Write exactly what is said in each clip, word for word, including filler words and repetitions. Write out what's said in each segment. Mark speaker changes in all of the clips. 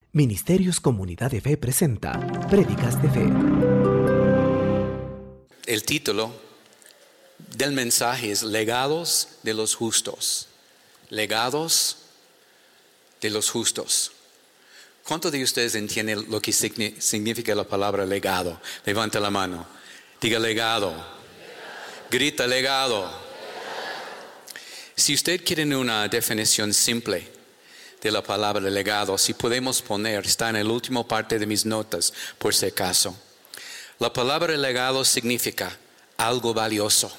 Speaker 1: Ministerios Comunidad de Fe presenta Prédicas de Fe.
Speaker 2: El título del mensaje es Legados de los Justos. Legados de los Justos. ¿Cuántos de ustedes entienden lo que significa la palabra legado? Levanta la mano. Diga legado. Grita legado. Si usted quiere una definición simple de la palabra legado, si podemos poner, está en la última parte de mis notas, por si acaso. La palabra legado significa algo valioso,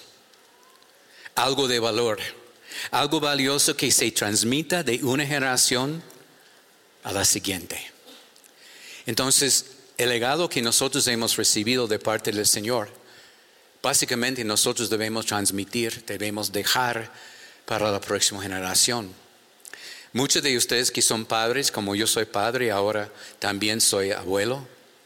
Speaker 2: algo de valor, algo valioso que se transmita de una generación a la siguiente. Entonces, el legado que nosotros hemos recibido de parte del Señor, básicamente nosotros debemos transmitir, debemos dejar para la próxima generación. Muchos de ustedes que son padres, como yo soy padre, ahora también soy abuelo,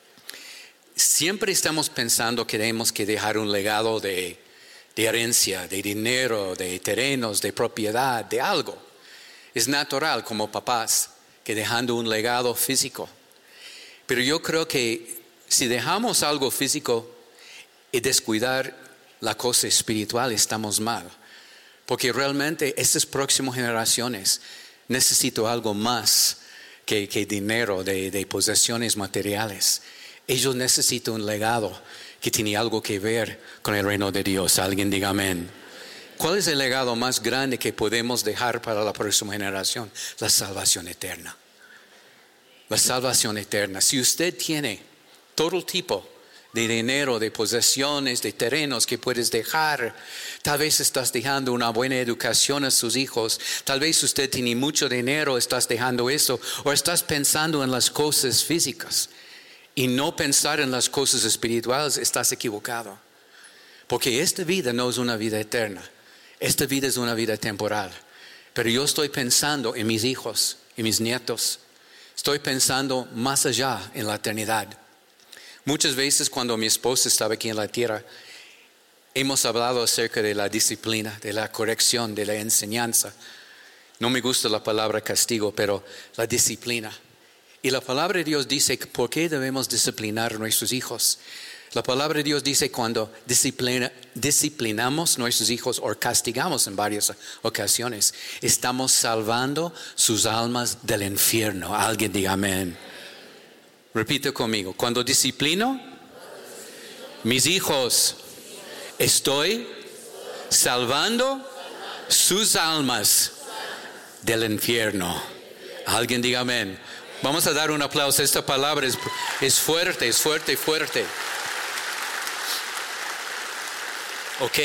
Speaker 2: siempre estamos pensando que tenemos que dejar un legado de, de herencia, de dinero, de terrenos, de propiedad, de algo. Es natural como papás que dejando un legado físico. Pero yo creo que si dejamos algo físico y descuidar la cosa espiritual, estamos mal. Porque realmente estas próximas generaciones necesitan algo más que, que dinero, de, de posesiones materiales. Ellos necesitan un legado que tiene algo que ver con el reino de Dios. Alguien diga amén. ¿Cuál es el legado más grande que podemos dejar para la próxima generación? La salvación eterna. La salvación eterna. Si usted tiene todo tipo de dinero, de posesiones, de terrenos que puedes dejar, tal vez estás dejando una buena educación a sus hijos, tal vez usted tiene mucho dinero, estás dejando eso, o estás pensando en las cosas físicas y no pensar en las cosas espirituales, estás equivocado. Porque esta vida no es una vida eterna, esta vida es una vida temporal. Pero yo estoy pensando en mis hijos y mis nietos, estoy pensando más allá en la eternidad. Muchas veces cuando mi esposa estaba aquí en la tierra, hemos hablado acerca de la disciplina, de la corrección, de la enseñanza. No me gusta la palabra castigo, pero la disciplina. Y la palabra de Dios dice, ¿por qué debemos disciplinar a nuestros hijos? La palabra de Dios dice cuando disciplina, disciplinamos a nuestros hijos o castigamos en varias ocasiones, estamos salvando sus almas del infierno. Alguien diga amén. Repite conmigo, cuando disciplino mis hijos, estoy salvando sus almas del infierno. Alguien diga amén. Vamos a dar un aplauso. Esta palabra es, es fuerte, es fuerte, fuerte. Ok.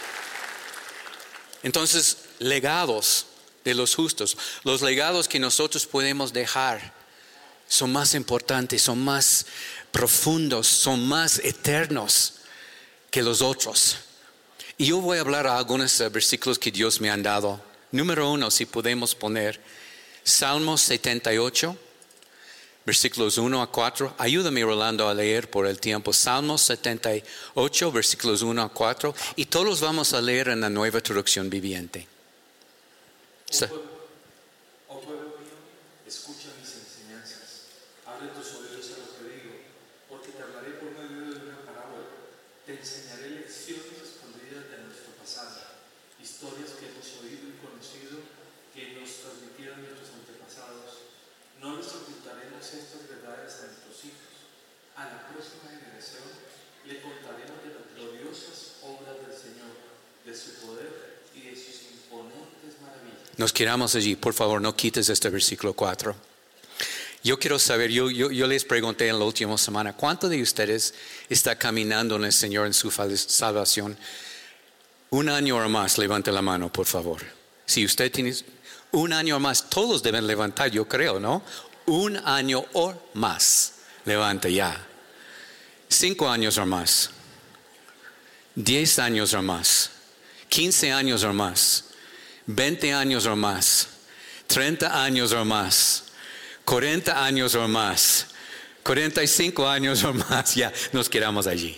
Speaker 2: Entonces, legados de los justos. Los legados que nosotros podemos dejar son más importantes, son más profundos, son más eternos que los otros. Y yo voy a hablar a algunos versículos que Dios me ha dado. Número uno, si podemos poner Salmos setenta y ocho, versículos uno a cuatro. Ayúdame, Rolando, a leer por el tiempo. Salmos setenta y ocho, versículos uno a cuatro. Y todos vamos a leer en la Nueva Traducción Viviente.
Speaker 3: Sí. Oh pueblo mío, escucha mis enseñanzas. Abre tus oídos a lo que digo, porque te hablaré por medio de una parábola. Te enseñaré lecciones escondidas de nuestro pasado, historias que hemos oído y conocido, que nos transmitieron nuestros antepasados. No les ocultaremos estas verdades a nuestros hijos. A la próxima generación le contaremos de las gloriosas obras del Señor, de su poder y de sus imponentes maravillas.
Speaker 2: Nos quedamos allí, por favor, no quites este versículo cuatro. Yo quiero saber, yo, yo, yo les pregunté en la última semana, ¿cuántos de ustedes está caminando en el Señor en su salvación? Un año o más, levante la mano, por favor. Si usted tiene un año o más, todos deben levantar, yo creo, ¿no? Un año o más, levante ya. Cinco años o más. Diez años o más. Quince años o más. Veinte años o más. Treinta años o más. Cuarenta años o más, cuarenta y cinco años o más, ya nos quedamos allí.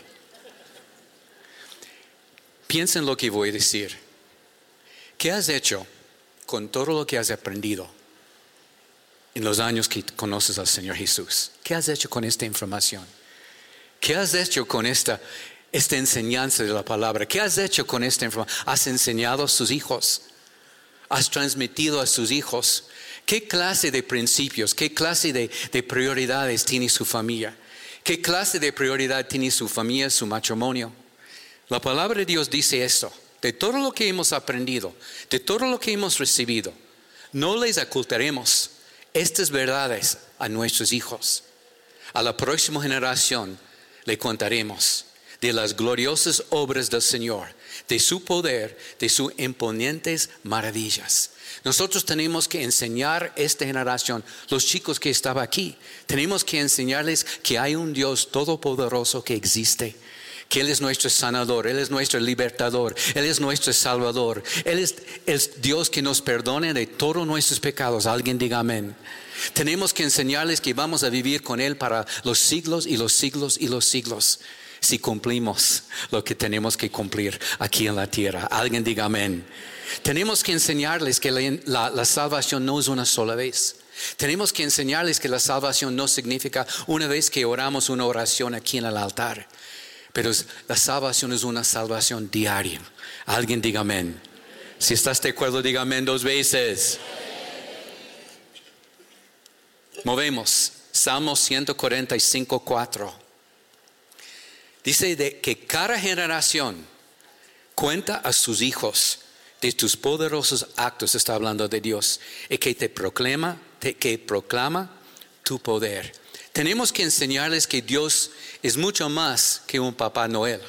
Speaker 2: Piensa en lo que voy a decir. ¿Qué has hecho con todo lo que has aprendido en los años que conoces al Señor Jesús? ¿Qué has hecho con esta información? ¿Qué has hecho con esta, esta enseñanza de la palabra? ¿Qué has hecho con esta información? ¿Has enseñado a sus hijos? ¿Has transmitido a sus hijos? ¿Qué clase de principios, qué clase de, de prioridades tiene su familia? ¿Qué clase de prioridad tiene su familia, su matrimonio? La palabra de Dios dice esto: de todo lo que hemos aprendido, de todo lo que hemos recibido, no les ocultaremos estas verdades a nuestros hijos. A la próxima generación le contaremos de las gloriosas obras del Señor, de su poder, de sus imponentes maravillas. Nosotros tenemos que enseñar a esta generación, los chicos que estaban aquí, tenemos que enseñarles que hay un Dios todopoderoso que existe, que Él es nuestro sanador, Él es nuestro libertador, Él es nuestro salvador, Él es el Dios que nos perdona de todos nuestros pecados. Alguien diga amén. Tenemos que enseñarles que vamos a vivir con Él para los siglos y los siglos y los siglos, si cumplimos lo que tenemos que cumplir aquí en la tierra. Alguien diga amén. Tenemos que enseñarles que la, la, la salvación no es una sola vez. Tenemos que enseñarles que la salvación no significa una vez que oramos una oración aquí en el altar, pero la salvación es una salvación diaria. Alguien diga amén. Si estás de acuerdo, diga amén dos veces. Movemos Salmo ciento cuarenta y cinco, cuatro. Dice de que cada generación cuenta a sus hijos de tus poderosos actos. Está hablando de Dios, y que te proclama, te, que proclama tu poder. Tenemos que enseñarles que Dios es mucho más que un Papá Noel.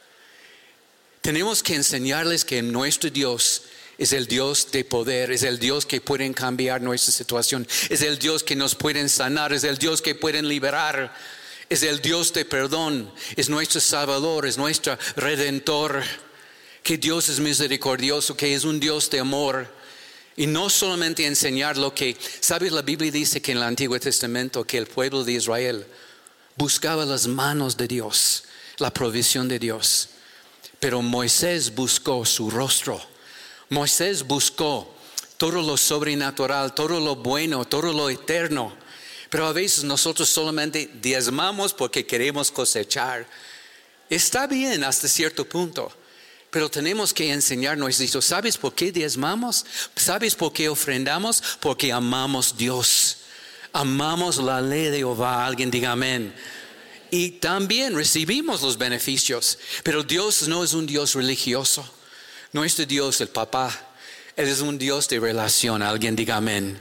Speaker 2: Tenemos que enseñarles que nuestro Dios es el Dios de poder, es el Dios que puede cambiar nuestra situación, es el Dios que nos puede sanar, es el Dios que puede liberar, es el Dios de perdón, es nuestro Salvador, es nuestro Redentor. Que Dios es misericordioso, que es un Dios de amor. Y no solamente enseñar lo que, ¿sabes? La Biblia dice que en el Antiguo Testamento que el pueblo de Israel buscaba las manos de Dios, la provisión de Dios. Pero Moisés buscó su rostro. Moisés buscó todo lo sobrenatural, todo lo bueno, todo lo eterno. Pero a veces nosotros solamente diezmamos porque queremos cosechar. Está bien hasta cierto punto, pero tenemos que enseñar a nuestros hijos. ¿Sabes por qué diezmamos? ¿Sabes por qué ofrendamos? Porque amamos a Dios. Amamos la ley de Jehová. Alguien diga amén. Y también recibimos los beneficios. Pero Dios no es un Dios religioso. Nuestro Dios, el Papá, Él es un Dios de relación. Alguien diga amén.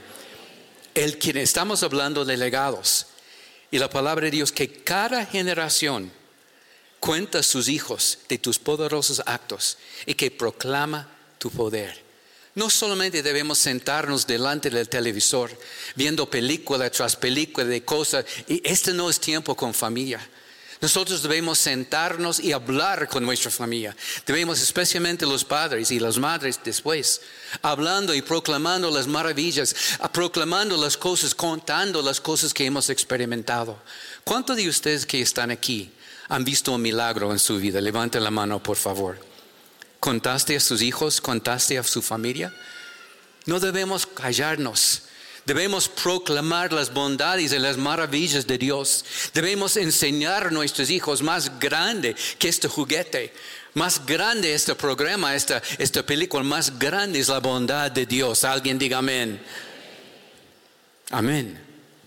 Speaker 2: El quien estamos hablando de legados. Y la palabra de Dios, que cada generación cuenta a sus hijos de tus poderosos actos y que proclama tu poder. No solamente debemos sentarnos delante del televisor viendo película tras película de cosas, y este no es tiempo con familia. Nosotros debemos sentarnos y hablar con nuestra familia. Debemos, especialmente los padres y las madres después, hablando y proclamando las maravillas, proclamando las cosas, contando las cosas que hemos experimentado. ¿Cuántos de ustedes que están aquí han visto un milagro en su vida? Levanten la mano, por favor. ¿Contaste a sus hijos? ¿Contaste a su familia? No debemos callarnos. Debemos proclamar las bondades y las maravillas de Dios. Debemos enseñar a nuestros hijos más grande que este juguete, más grande este programa, esta, esta película, más grande es la bondad de Dios. Alguien diga amén. Amén.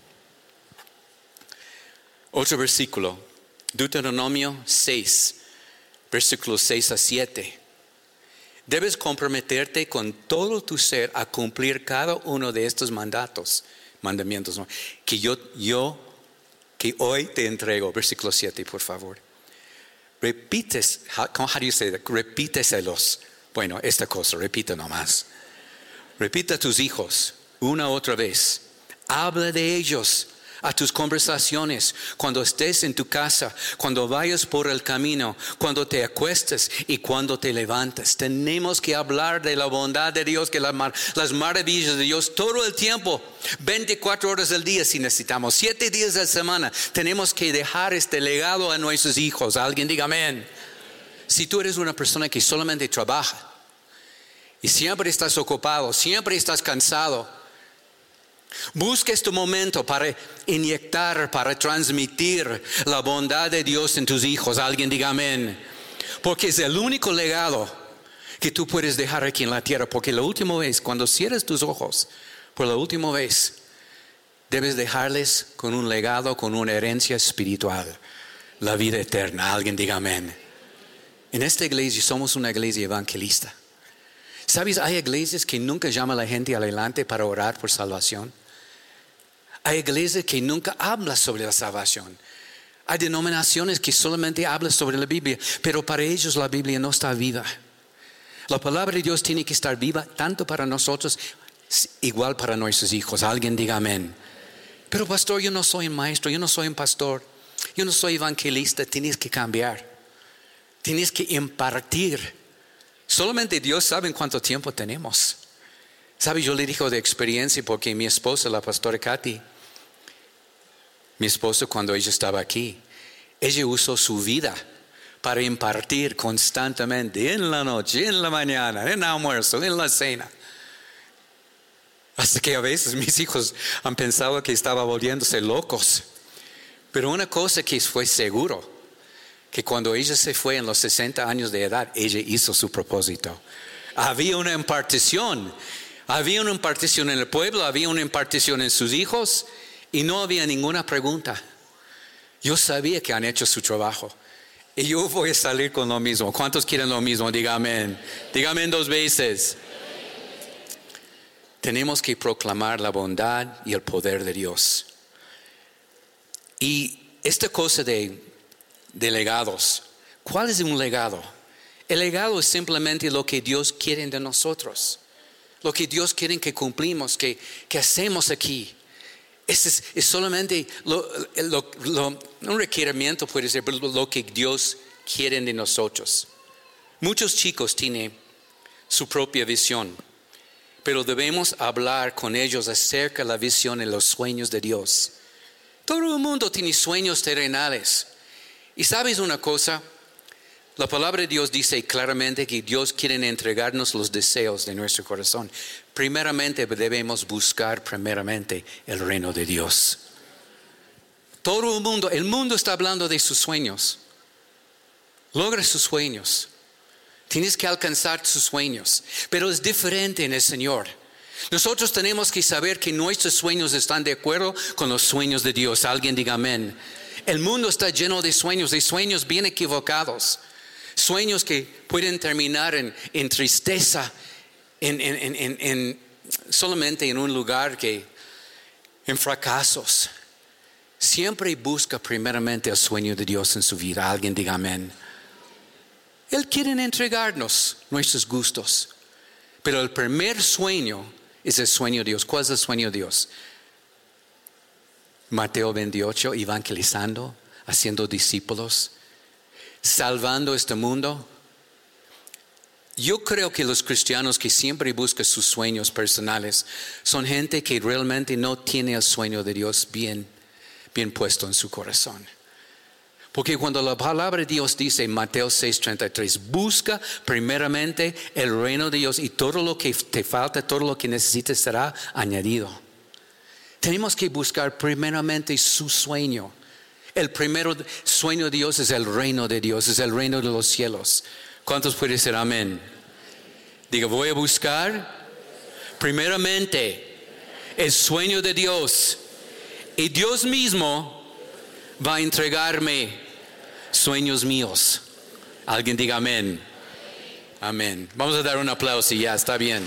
Speaker 2: Otro versículo, Deuteronomio seis, versículos seis a siete. Debes comprometerte con todo tu ser a cumplir cada uno de estos mandatos, mandamientos, ¿no? que yo, yo, que hoy te entrego. Versículo siete, por favor. Repites, how, how do you say that? Repíteselos. Bueno, esta cosa, repita nomás. Repita a tus hijos una otra vez. Habla de ellos a tus conversaciones, cuando estés en tu casa, cuando vayas por el camino, cuando te acuestes y cuando te levantes. Tenemos que hablar de la bondad de Dios, que la, las maravillas de Dios todo el tiempo, veinticuatro horas al día si necesitamos, siete días a la semana. Tenemos que dejar este legado a nuestros hijos. Alguien diga amén. Si tú eres una persona que solamente trabaja y siempre estás ocupado, siempre estás cansado, Busca este momento para inyectar, para transmitir la bondad de Dios en tus hijos. Alguien diga amén. Porque es el único legado que tú puedes dejar aquí en la tierra. Porque la última vez, cuando cierres tus ojos, por la última vez, debes dejarles con un legado, con una herencia espiritual, la vida eterna. Alguien diga amén. En esta iglesia somos una iglesia evangelista. ¿Sabes? Hay iglesias que nunca llaman a la gente adelante para orar por salvación. Hay iglesias que nunca hablan sobre la salvación. Hay denominaciones que solamente hablan sobre la Biblia, pero para ellos la Biblia no está viva. La palabra de Dios tiene que estar viva tanto para nosotros, igual para nuestros hijos. Alguien diga amén. Pero pastor, yo no soy un maestro, yo no soy un pastor, yo no soy evangelista. Tienes que cambiar. Tienes que impartir. Solamente Dios sabe en cuánto tiempo tenemos. ¿Sabe? Yo le digo de experiencia porque mi esposa, la pastora Katy, mi esposa cuando ella estaba aquí, ella usó su vida para impartir constantemente en la noche, en la mañana, en el almuerzo, en la cena. Hasta que a veces mis hijos han pensado que estaba volviéndose locos. Pero una cosa que fue seguro, que cuando ella se fue en los sesenta años de edad, ella hizo su propósito. Había una impartición, había una impartición en el pueblo, había una impartición en sus hijos y no había ninguna pregunta. Yo sabía que han hecho su trabajo y yo voy a salir con lo mismo. ¿Cuántos quieren lo mismo? Diga amén. Diga amén dos veces. Tenemos que proclamar la bondad y el poder de Dios. Y esta cosa de, de legados, ¿cuál es un legado? El legado es simplemente lo que Dios quiere de nosotros. Lo que Dios quiere que cumplimos, que, que hacemos aquí. Es, es, es solamente lo, lo, lo, un requerimiento, puede ser, pero lo que Dios quiere de nosotros. Muchos chicos tienen su propia visión, pero debemos hablar con ellos acerca de la visión y los sueños de Dios. Todo el mundo tiene sueños terrenales. Y sabes una cosa, la palabra de Dios dice claramente que Dios quiere entregarnos los deseos de nuestro corazón. Primeramente debemos buscar primeramente el reino de Dios. Todo el mundo, el mundo está hablando de sus sueños. Logra sus sueños. Tienes que alcanzar tus sueños, pero es diferente en el Señor. Nosotros tenemos que saber que nuestros sueños están de acuerdo con los sueños de Dios. Alguien diga amén. El mundo está lleno de sueños, de sueños bien equivocados. Sueños que pueden terminar en, en tristeza, en, en, en, en, solamente en un lugar que, en fracasos. Siempre busca primeramente el sueño de Dios en su vida. Alguien diga amén. Él quiere entregarnos nuestros gustos. Pero el primer sueño es el sueño de Dios. ¿Cuál es el sueño de Dios? Mateo veintiocho, evangelizando, haciendo discípulos, salvando este mundo. Yo creo que los cristianos que siempre buscan sus sueños personales son gente que realmente no tiene el sueño de Dios bien, bien puesto en su corazón. Porque cuando la palabra de Dios dice en Mateo seis treinta y tres, busca primeramente el reino de Dios y todo lo que te falta, todo lo que necesites será añadido. Tenemos que buscar primeramente su sueño. El primer sueño de Dios es el reino de Dios, es el reino de los cielos. ¿Cuántos pueden decir amén? Diga, voy a buscar primeramente el sueño de Dios. Y Dios mismo va a entregarme sueños míos. Alguien diga amén. Amén. Vamos a dar un aplauso y ya está bien.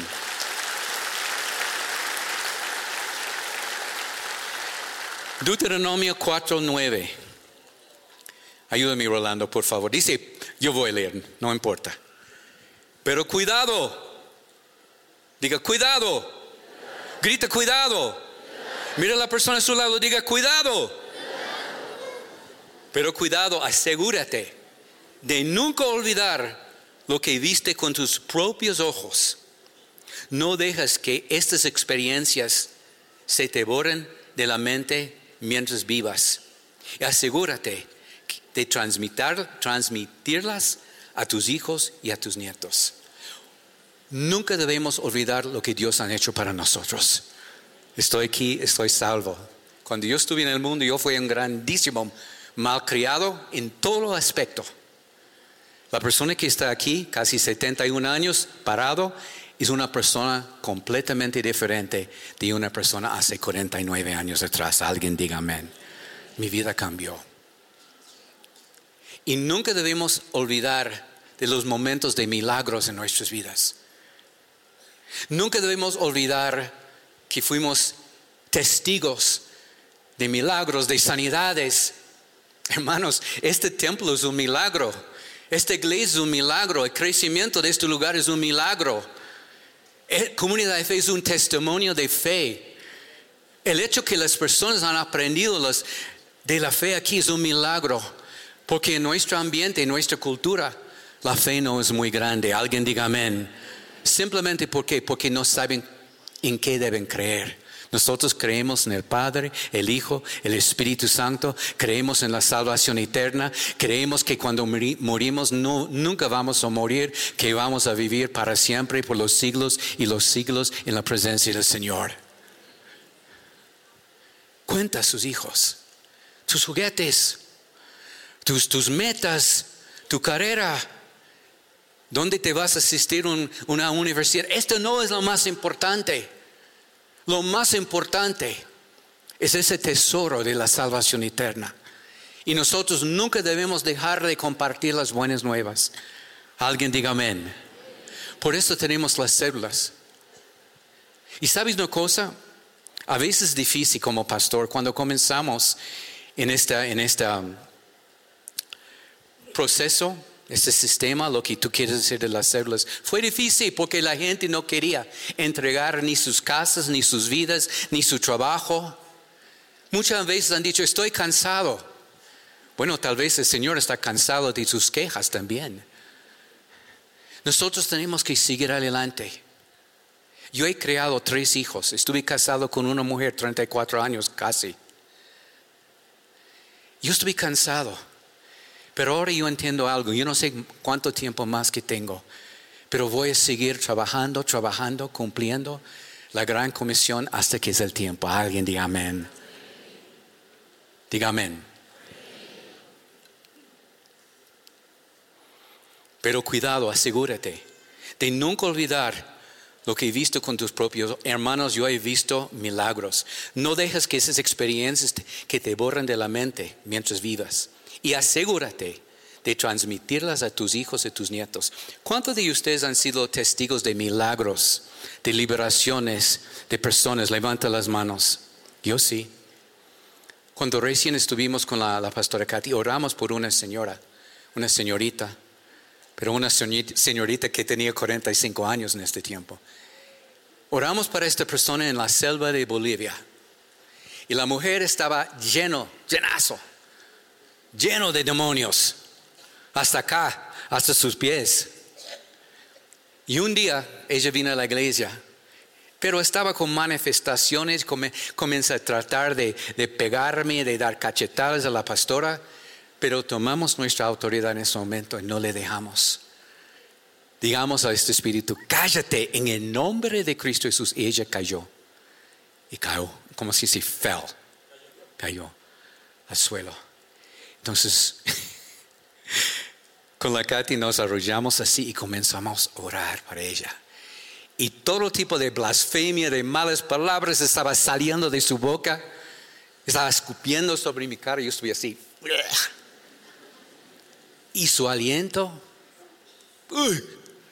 Speaker 2: Deuteronomio cuatro nueve. Ayúdame, Rolando, por favor. Dice, yo voy a leer, no importa. Pero cuidado. Diga, cuidado. Cuidado. Grita, cuidado. Cuidado. Mira a la persona a su lado, diga, cuidado. Cuidado. Pero cuidado, asegúrate de nunca olvidar lo que viste con tus propios ojos. No dejes que estas experiencias se te borren de la mente mientras vivas. Y asegúrate de transmitir, transmitirlas a tus hijos y a tus nietos. Nunca debemos olvidar lo que Dios ha hecho para nosotros. Estoy aquí, estoy salvo. Cuando yo estuve en el mundo, yo fui un grandísimo malcriado en todo aspecto. La persona que está aquí, casi setenta y un años, parado, es una persona completamente diferente de una persona hace cuarenta y nueve años atrás. Alguien diga amén. Mi vida cambió. Y nunca debemos olvidar de los momentos de milagros en nuestras vidas. Nunca debemos olvidar que fuimos testigos de milagros, de sanidades. Hermanos, este templo es un milagro. Esta iglesia es un milagro. El crecimiento de este lugar es un milagro. La comunidad de fe es un testimonio de fe. El hecho que las personas han aprendido las, de la fe aquí es un milagro. Porque en nuestro ambiente, en nuestra cultura, la fe no es muy grande. Alguien diga amén. Simplemente ¿por qué? Porque no saben en qué deben creer. Nosotros creemos en el Padre, el Hijo, el Espíritu Santo. Creemos en la salvación eterna. Creemos que cuando morimos no, nunca vamos a morir, que vamos a vivir para siempre por los siglos y los siglos en la presencia del Señor. Cuenta a sus hijos, tus juguetes, tus, tus metas, tu carrera. ¿Dónde te vas a asistir a un, una universidad? Esto no es lo más importante. Lo más importante es ese tesoro de la salvación eterna. Y nosotros nunca debemos dejar de compartir las buenas nuevas. Alguien diga amén. Por eso tenemos las células. Y ¿sabes una cosa? A veces es difícil como pastor cuando comenzamos en este en este um, proceso. Este sistema, lo que tú quieres decir de las células, fue difícil porque la gente no quería entregar ni sus casas, ni sus vidas, ni su trabajo. Muchas veces han dicho, estoy cansado. Bueno, tal vez el Señor está cansado de sus quejas también. Nosotros tenemos que seguir adelante. Yo he creado tres hijos. Estuve casado con una mujer, treinta y cuatro años casi. Yo estuve cansado. Pero ahora yo entiendo algo. Yo no sé cuánto tiempo más que tengo. Pero voy a seguir trabajando, trabajando, cumpliendo la gran comisión hasta que es el tiempo. Alguien diga amén. Diga amén. Pero cuidado, asegúrate de nunca olvidar lo que he visto con tus propios hermanos. Yo he visto milagros. No dejes que esas experiencias te, que te borren de la mente mientras vivas. Y asegúrate de transmitirlas a tus hijos y tus nietos. ¿Cuántos de ustedes han sido testigos de milagros, de liberaciones de personas? Levanta las manos. Yo sí. Cuando recién estuvimos con la, la pastora Katy, oramos por una señora, una señorita, pero una señorita que tenía cuarenta y cinco años en este tiempo. Oramos para esta persona en la selva de Bolivia. Y la mujer estaba lleno, llenazo. Lleno de demonios, hasta acá, hasta sus pies. Y un día ella vino a la iglesia, pero estaba con manifestaciones, come, comienza a tratar de, de pegarme, de dar cachetadas a la pastora, pero tomamos nuestra autoridad en ese momento y no le dejamos. Digamos a este espíritu, cállate en el nombre de Cristo Jesús. Y ella cayó, y cayó, como si se fell, cayó al suelo. Entonces, con la Katy nos arrollamos así y comenzamos a orar para ella. Y todo tipo de blasfemia, de malas palabras estaba saliendo de su boca. Estaba escupiendo sobre mi cara y yo estuve así. Y su aliento uy,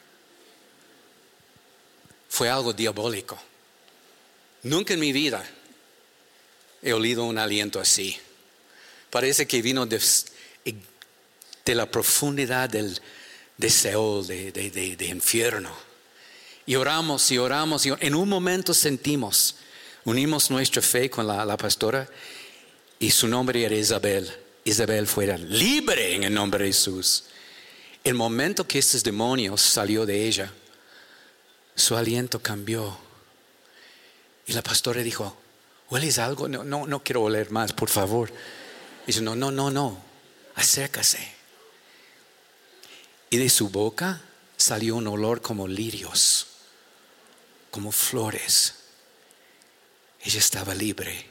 Speaker 2: fue algo diabólico. Nunca en mi vida he olido un aliento así. Parece que vino de, de la profundidad del, de Seol, de, de, de, de infierno. Y oramos y oramos y en un momento sentimos, unimos nuestra fe con la, la pastora y su nombre era Isabel. Isabel fuera libre en el nombre de Jesús. El momento que estos demonios salió de ella, su aliento cambió. Y la pastora dijo, ¿hueles algo? No, no, no quiero oler más, por favor. Y dice, no, no, no, no, acércase. Y de su boca salió un olor como lirios, como flores. ella estaba libre.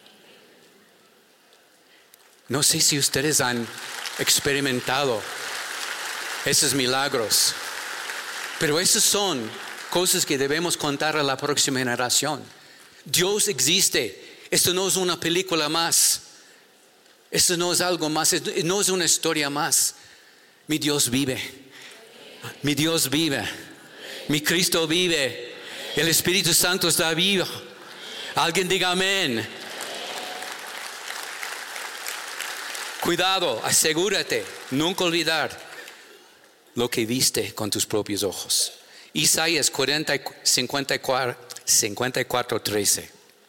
Speaker 2: No sé si ustedes han experimentado esos milagros, pero esos son cosas que debemos contar a la próxima generación. Dios existe. Esto no es una película más. Esto no es algo más. No es una historia más. Mi Dios vive. Mi Dios vive. Mi Cristo vive. El Espíritu Santo está vivo. Alguien diga amén. Cuidado, asegúrate, nunca olvidar lo que viste con tus propios ojos. Isaías cuarenta, cincuenta y cuatro, trece.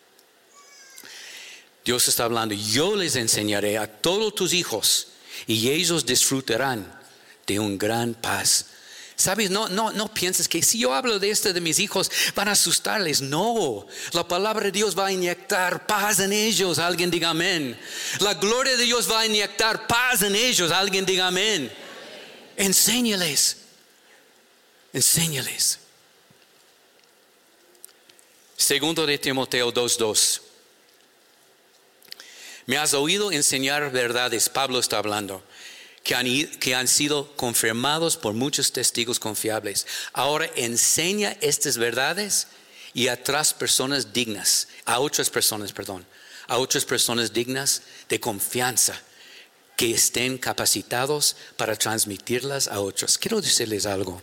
Speaker 2: Dios está hablando: yo les enseñaré a todos tus hijos y ellos disfrutarán de un gran paz. ¿Sabes? No, no, no pienses que si yo hablo de esto de mis hijos van a asustarles. No, la palabra de Dios va a inyectar paz en ellos. Alguien diga amén. La gloria de Dios va a inyectar paz en ellos. Alguien diga amén. Enséñales. Enséñales. Segundo de Timoteo dos dos. Me has oído enseñar verdades, Pablo está hablando, que han, que han sido confirmados por muchos testigos confiables. Ahora enseña estas verdades y a otras personas dignas, a otras personas, perdón, a otras personas dignas de confianza, que estén capacitados para transmitirlas a otros. Quiero decirles algo.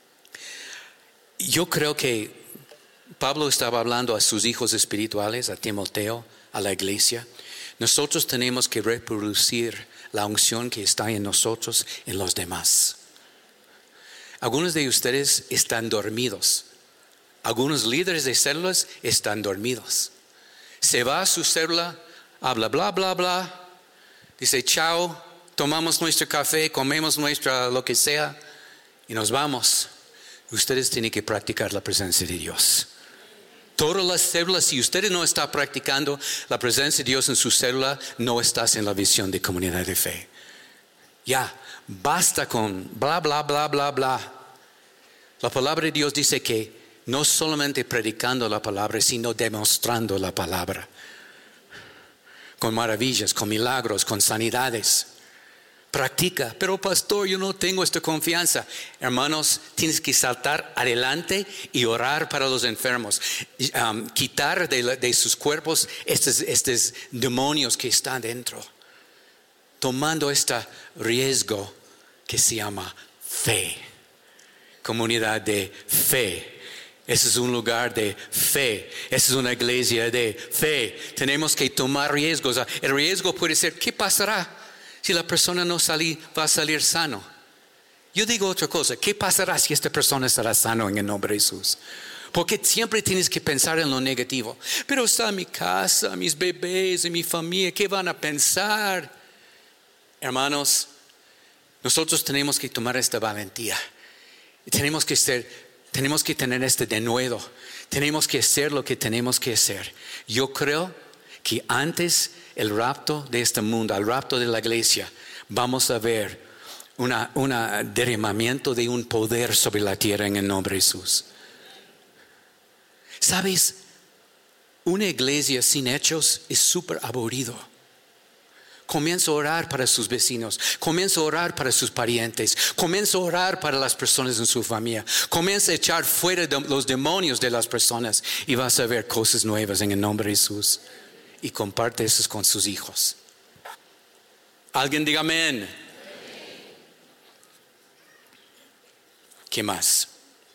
Speaker 2: Yo creo que Pablo estaba hablando a sus hijos espirituales, a Timoteo, a la iglesia. Nosotros tenemos que reproducir la unción que está en nosotros en los demás. Algunos de ustedes están dormidos. Algunos líderes de células están dormidos. Se va a su célula, habla bla bla bla, dice chao, tomamos nuestro café, comemos nuestra lo que sea y nos vamos. Ustedes tienen que practicar la presencia de Dios. Todas las células, si usted no está practicando la presencia de Dios en su célula, no estás en la visión de comunidad de fe. Ya, basta con bla, bla, bla, bla, bla. La palabra de Dios dice que no solamente predicando la palabra, sino demostrando la palabra. Con maravillas, con milagros, con sanidades. Practica, pero pastor, yo no tengo esta confianza. Hermanos, tienes que saltar adelante y orar para los enfermos. Um, quitar de, de sus cuerpos estos, estos demonios que están dentro. Tomando este riesgo que se llama fe. Comunidad de fe. Ese es un lugar de fe. Esa es una iglesia de fe. Tenemos que tomar riesgos. El riesgo puede ser, ¿qué pasará si la persona no sali, va a salir sano? Yo digo otra cosa. ¿Qué pasará si esta persona estará sano en el nombre de Jesús? Porque siempre tienes que pensar en lo negativo. Pero está mi casa, mis bebés y mi familia. ¿Qué van a pensar? Hermanos, nosotros tenemos que tomar esta valentía. Tenemos que ser, tenemos que tener este denuedo. Tenemos que hacer lo que tenemos que hacer. Yo creo que antes el rapto de este mundo, el rapto de la iglesia, vamos a ver un una derramamiento de un poder sobre la tierra en el nombre de Jesús. ¿Sabes? Una iglesia sin hechos es súper aburrido. Comienza a orar para sus vecinos, comienza a orar para sus parientes, comienza a orar para las personas en su familia, comienza a echar fuera de los demonios de las personas y vas a ver cosas nuevas en el nombre de Jesús. Y comparte eso con sus hijos. Alguien diga amén. ¿Qué más?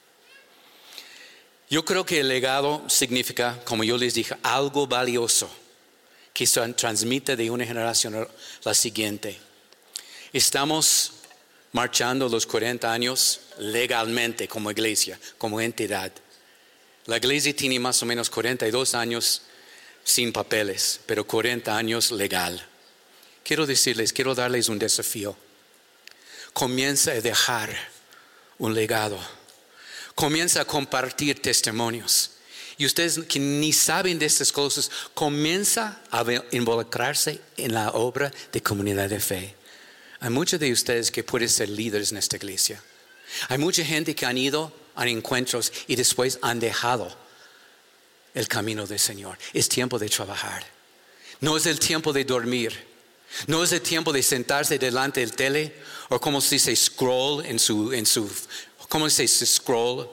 Speaker 2: Yo creo que el legado significa, como yo les dije, algo valioso que se transmite de una generación a la siguiente. Estamos marchando los cuarenta años legalmente como iglesia, como entidad. La iglesia tiene más o menos cuarenta y dos años sin papeles, pero cuarenta años legal. Quiero decirles, quiero darles un desafío. Comienza a dejar un legado. Comienza a compartir testimonios. Y ustedes que ni saben de estas cosas, comienza a involucrarse en la obra de comunidad de fe. Hay muchos de ustedes que pueden ser líderes en esta iglesia. Hay mucha gente que han ido a encuentros y después han dejado el camino del Señor. Es tiempo de trabajar. No es el tiempo de dormir. No es el tiempo de sentarse delante del tele o como se dice scroll en su, en su, ¿cómo se dice scroll?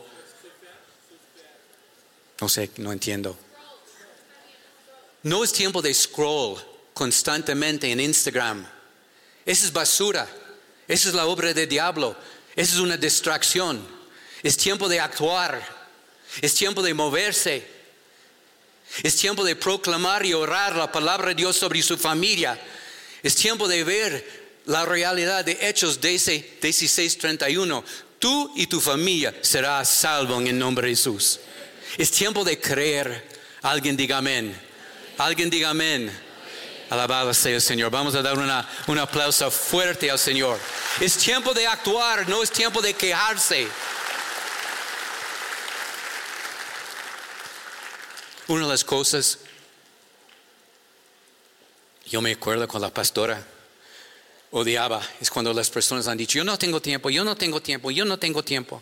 Speaker 2: No sé, no entiendo. No es tiempo de scroll constantemente en Instagram. Esa es basura. Esa es la obra del diablo. Esa es una distracción. Es tiempo de actuar. Es tiempo de moverse. Es tiempo de proclamar y orar la palabra de Dios sobre su familia. Es tiempo de ver la realidad de Hechos dieciséis treinta y uno. Tú y tu familia serás salvo en el nombre de Jesús. Es tiempo de creer. Alguien diga amén. Alguien diga amén. Alabado sea el Señor. Vamos a dar una, un aplauso fuerte al Señor. Es tiempo de actuar, no es tiempo de quejarse. Una de las cosas, yo me acuerdo con la pastora, odiaba, es cuando las personas han dicho, yo no tengo tiempo, yo no tengo tiempo, yo no tengo tiempo.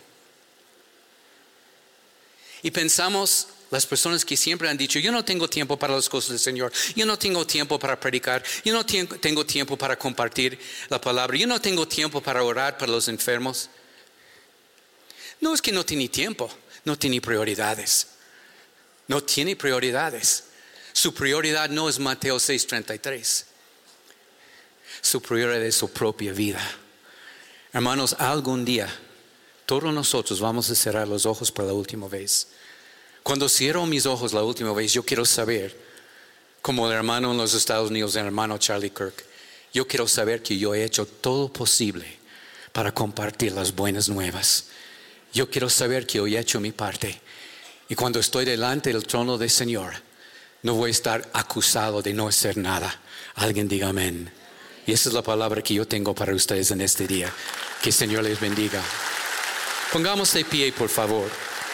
Speaker 2: Y pensamos, las personas que siempre han dicho, yo no tengo tiempo para las cosas del Señor, yo no tengo tiempo para predicar, yo no tengo tiempo para compartir la palabra, yo no tengo tiempo para orar para los enfermos. No es que no tiene tiempo, no tiene prioridades. No tiene prioridades. Su prioridad no es Mateo seis treinta y tres. Su prioridad es su propia vida. Hermanos, algún día todos nosotros vamos a cerrar los ojos por la última vez. Cuando cierro mis ojos la última vez, yo quiero saber, como el hermano en los Estados Unidos, el hermano Charlie Kirk, yo quiero saber que yo he hecho todo posible para compartir las buenas nuevas. Yo quiero saber que yo he hecho mi parte. Y cuando estoy delante del trono del Señor, no voy a estar acusado de no hacer nada. Alguien diga amén. Y esa es la palabra que yo tengo para ustedes en este día. Que el Señor les bendiga. Pongamos de pie, por favor.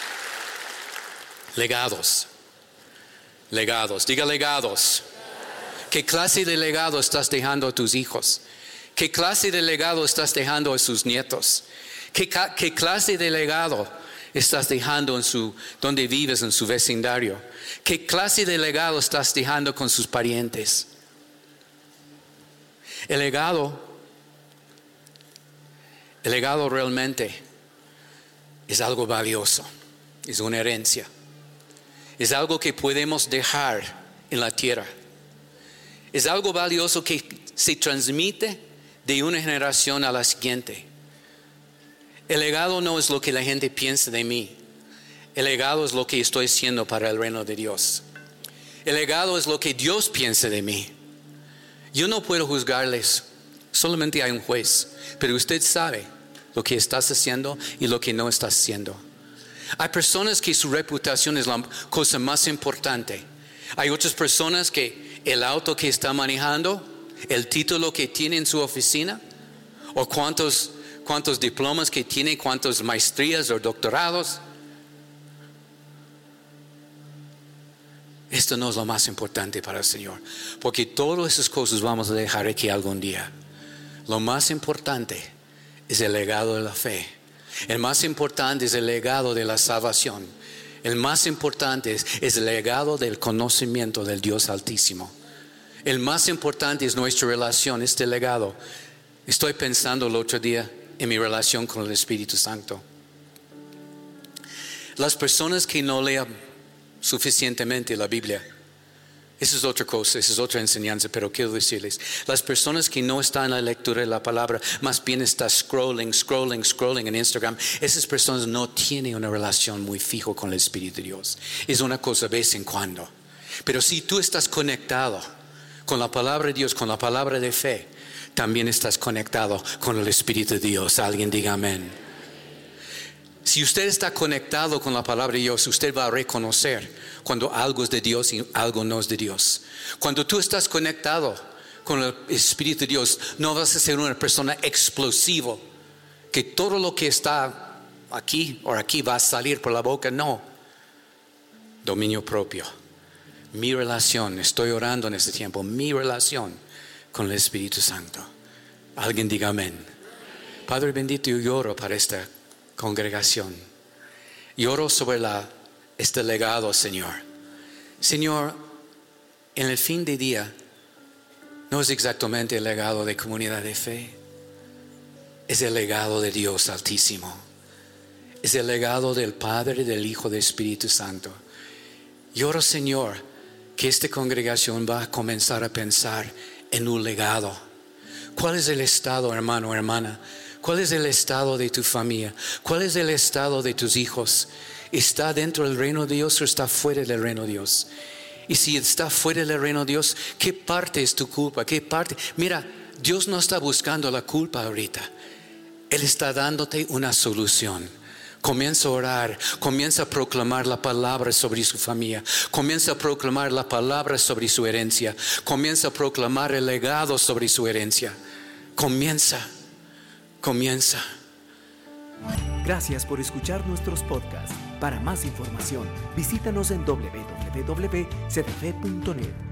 Speaker 2: Legados. Legados. Diga legados. ¿Qué clase de legado estás dejando a tus hijos? ¿Qué clase de legado estás dejando a sus nietos? ¿Qué, qué clase de legado estás dejando en su, donde vives, en su vecindario? ¿Qué clase de legado estás dejando con sus parientes? El legado, el legado realmente es algo valioso, es una herencia, es algo que podemos dejar en la tierra, es algo valioso que se transmite de una generación a la siguiente. El legado no es lo que la gente piensa de mí. El legado es lo que estoy haciendo para el reino de Dios. El legado es lo que Dios piensa de mí. Yo no puedo juzgarles, solamente hay un juez, pero usted sabe lo que estás haciendo y lo que no estás haciendo. Hay personas que su reputación es la cosa más importante. Hay otras personas que el auto que está manejando, el título que tiene en su oficina, o cuántos, cuántos diplomas que tiene, cuántas maestrías o doctorados. Esto no es lo más importante para el Señor, porque todas esas cosas vamos a dejar aquí algún día. Lo más importante es el legado de la fe. El más importante es el legado de la salvación. El más importante es, es el legado del conocimiento del Dios Altísimo. El más importante es nuestra relación, este legado. Estoy pensando el otro día en mi relación con el Espíritu Santo. Las personas que no lean suficientemente la Biblia, esa es otra cosa, esa es otra enseñanza, pero quiero decirles, las personas que no están en la lectura de la palabra, más bien están scrolling, scrolling, scrolling en Instagram, esas personas no tienen una relación muy fija con el Espíritu de Dios. Es una cosa de vez en cuando. Pero si tú estás conectado con la palabra de Dios, con la palabra de fe, también estás conectado con el Espíritu de Dios. Alguien diga amén. Si usted está conectado con la palabra de Dios, usted va a reconocer cuando algo es de Dios y algo no es de Dios. Cuando tú estás conectado con el Espíritu de Dios, no vas a ser una persona explosiva, que todo lo que está aquí o aquí va a salir por la boca. No. Dominio propio. Mi relación, estoy orando en este tiempo, mi relación con el Espíritu Santo. Alguien diga amén. Padre bendito, yo oro para esta congregación. Y oro sobre la, este legado, Señor. Señor, en el fin de día, no es exactamente el legado de Comunidad de Fe, es el legado de Dios Altísimo, es el legado del Padre, del Hijo, del Espíritu Santo. Y oro, Señor, que esta congregación va a comenzar a pensar en un legado. ¿Cuál es el estado, hermano, hermana? ¿Cuál es el estado de tu familia? ¿Cuál es el estado de tus hijos? ¿Está dentro del reino de Dios o está fuera del reino de Dios? Y si está fuera del reino de Dios, ¿qué parte es tu culpa? ¿Qué parte? Mira, Dios no está buscando la culpa ahorita. Él está dándote una solución. Comienza a orar, comienza a proclamar la palabra sobre su familia, comienza a proclamar la palabra sobre su herencia, comienza a proclamar el legado sobre su herencia. Comienza, comienza.
Speaker 1: Gracias por escuchar nuestros podcasts. Para más información, visítanos en doble u doble u doble u punto c d f punto net.